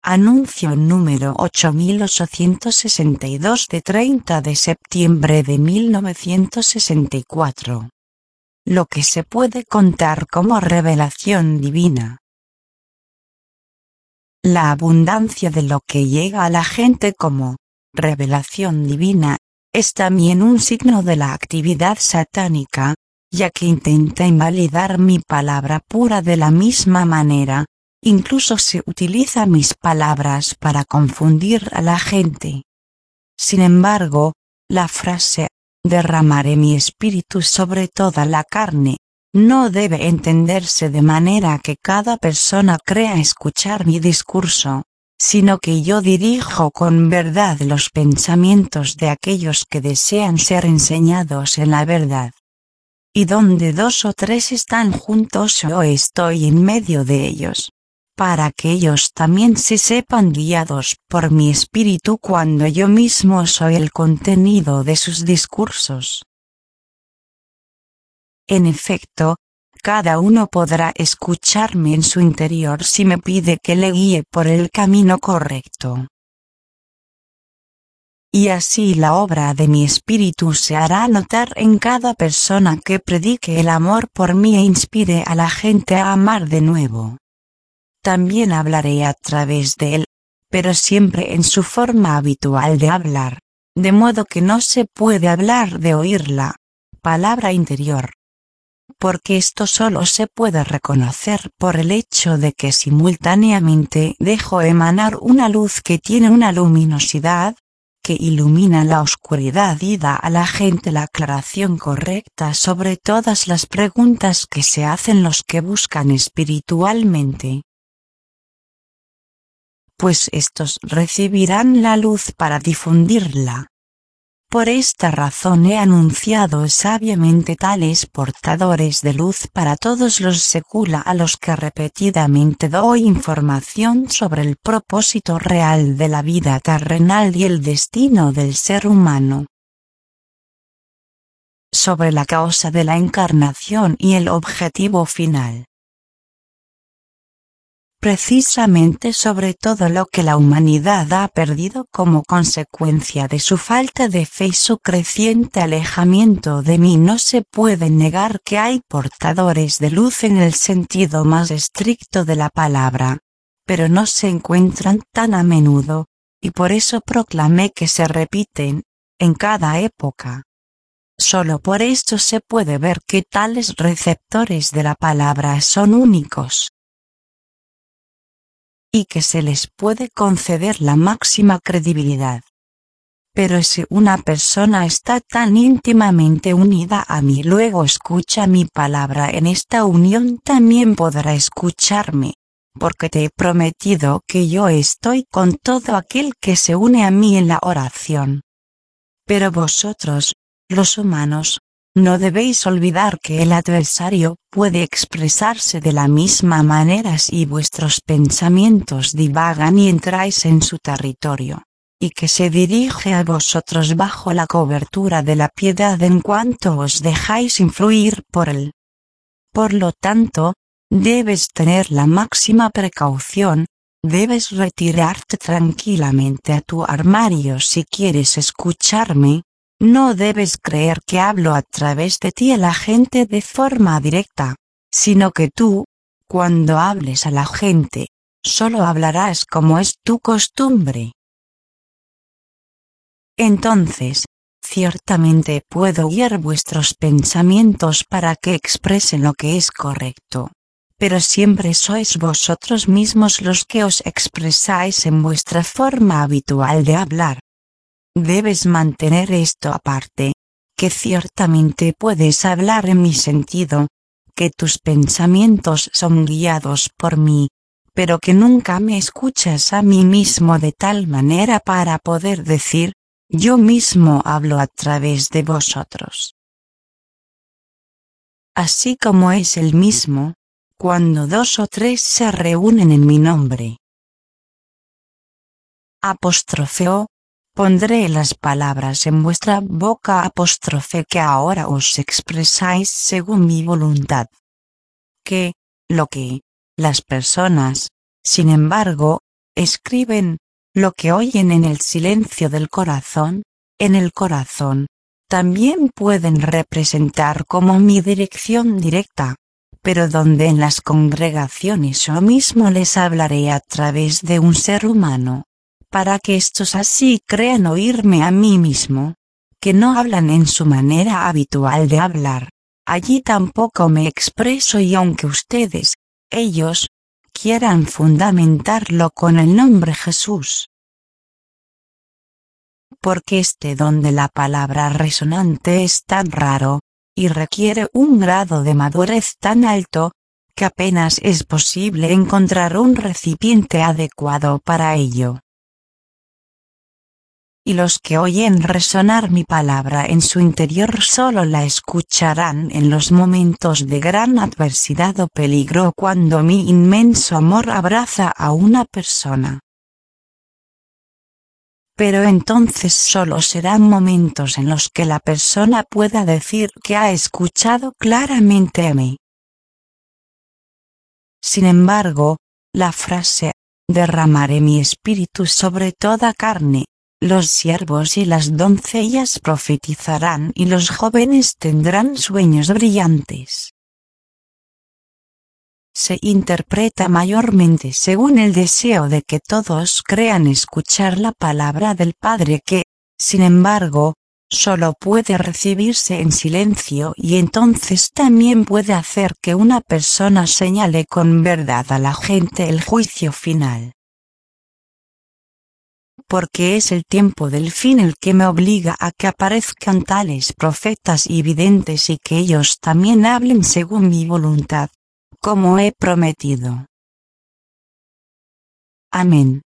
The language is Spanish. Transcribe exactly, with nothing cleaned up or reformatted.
Anuncio número ocho mil ochocientos sesenta y dos de treinta de septiembre de mil novecientos sesenta y cuatro. Lo que se puede contar como revelación divina. La abundancia de lo que llega a la gente como revelación divina es también un signo de la actividad satánica, ya que intenta invalidar mi palabra pura de la misma manera. Incluso se utiliza mis palabras para confundir a la gente. Sin embargo, la frase, derramaré mi espíritu sobre toda la carne, no debe entenderse de manera que cada persona crea escuchar mi discurso, sino que yo dirijo con verdad los pensamientos de aquellos que desean ser enseñados en la verdad. Y donde dos o tres están juntos yo estoy en medio de ellos, para que ellos también se sepan guiados por mi espíritu cuando yo mismo soy el contenido de sus discursos. En efecto, cada uno podrá escucharme en su interior si me pide que le guíe por el camino correcto. Y así la obra de mi espíritu se hará notar en cada persona que predique el amor por mí e inspire a la gente a amar de nuevo. También hablaré a través de él, pero siempre en su forma habitual de hablar, de modo que no se puede hablar de oír la palabra interior. Porque esto solo se puede reconocer por el hecho de que simultáneamente dejo emanar una luz que tiene una luminosidad, que ilumina la oscuridad y da a la gente la aclaración correcta sobre todas las preguntas que se hacen los que buscan espiritualmente. Pues estos recibirán la luz para difundirla. Por esta razón he anunciado sabiamente tales portadores de luz para todos los séculos a los que repetidamente doy información sobre el propósito real de la vida terrenal y el destino del ser humano. Sobre la causa de la encarnación y el objetivo final. Precisamente sobre todo lo que la humanidad ha perdido como consecuencia de su falta de fe y su creciente alejamiento de mí, no se puede negar que hay portadores de luz en el sentido más estricto de la palabra, pero no se encuentran tan a menudo, y por eso proclamé que se repiten, en cada época. Solo por esto se puede ver que tales receptores de la palabra son únicos, y que se les puede conceder la máxima credibilidad. Pero si una persona está tan íntimamente unida a mí, luego escucha mi palabra, en esta unión también podrá escucharme, porque te he prometido que yo estoy con todo aquel que se une a mí en la oración. Pero vosotros, los humanos, no debéis olvidar que el adversario puede expresarse de la misma manera si vuestros pensamientos divagan y entráis en su territorio, y que se dirige a vosotros bajo la cobertura de la piedad en cuanto os dejáis influir por él. Por lo tanto, debes tener la máxima precaución, debes retirarte tranquilamente a tu armario si quieres escucharme. No debes creer que hablo a través de ti a la gente de forma directa, sino que tú, cuando hables a la gente, solo hablarás como es tu costumbre. Entonces, ciertamente puedo guiar vuestros pensamientos para que expresen lo que es correcto, pero siempre sois vosotros mismos los que os expresáis en vuestra forma habitual de hablar. Debes mantener esto aparte, que ciertamente puedes hablar en mi sentido, que tus pensamientos son guiados por mí, pero que nunca me escuchas a mí mismo de tal manera para poder decir, yo mismo hablo a través de vosotros. Así como es el mismo, cuando dos o tres se reúnen en mi nombre. Apóstrofe. Pondré las palabras en vuestra boca apóstrofe que ahora os expresáis según mi voluntad. Que, lo que, las personas, sin embargo, escriben, lo que oyen en el silencio del corazón, en el corazón, también pueden representar como mi dirección directa, pero donde en las congregaciones yo mismo les hablaré a través de un ser humano, para que estos así crean oírme a mí mismo, que no hablan en su manera habitual de hablar. Allí tampoco me expreso y aunque ustedes, ellos, quieran fundamentarlo con el nombre Jesús. Porque este don de la palabra resonante es tan raro, y requiere un grado de madurez tan alto, que apenas es posible encontrar un recipiente adecuado para ello. Y los que oyen resonar mi palabra en su interior solo la escucharán en los momentos de gran adversidad o peligro cuando mi inmenso amor abraza a una persona. Pero entonces solo serán momentos en los que la persona pueda decir que ha escuchado claramente a mí. Sin embargo, la frase, derramaré mi espíritu sobre toda carne, los siervos y las doncellas profetizarán y los jóvenes tendrán sueños brillantes, se interpreta mayormente según el deseo de que todos crean escuchar la palabra del Padre que, sin embargo, solo puede recibirse en silencio y entonces también puede hacer que una persona señale con verdad a la gente el juicio final. Porque es el tiempo del fin el que me obliga a que aparezcan tales profetas y videntes y que ellos también hablen según mi voluntad, como he prometido. Amén.